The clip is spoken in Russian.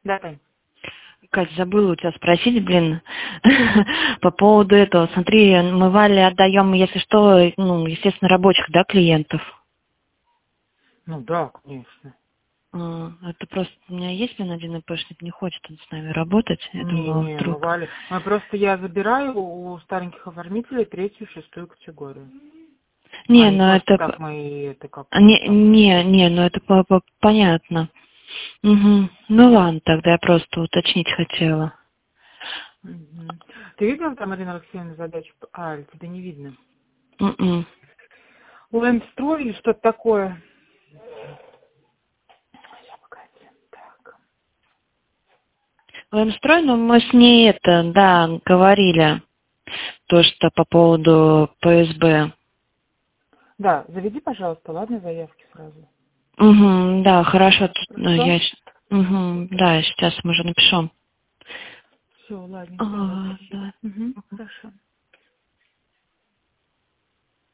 Да, Тань. Кать, забыла у тебя спросить, блин, по поводу этого. Смотри, мы Вале отдаем, если что, ну, естественно, рабочих, да, клиентов. Ну да, конечно. Это просто у меня есть, блин, один ИПшник, не хочет он с нами работать. Я думала, Не, мы вдруг. Вале. Я забираю у стареньких оформителей 3-ю, 6-ю категорию. Не, Они ну просто это... как мы, это как там. Не, ну это понятно. Угу. Ну ладно, тогда я просто уточнить хотела. Мгм. Ты видела там, Марина Алексеевна, задачу? А, или тебе не видно? М-м. Лэмстрой или что-то такое? Сейчас, погоди. Так. Лэмстрой, ну мы с ней это, да, говорили. То, что по поводу ПСБ. Да, заведи, пожалуйста, ладно, заявки сразу. Угу, да, хорошо. Хорошо? Угу, да, сейчас мы же напишем. Все, ладненько, давай, спасибо. Да. Угу, хорошо.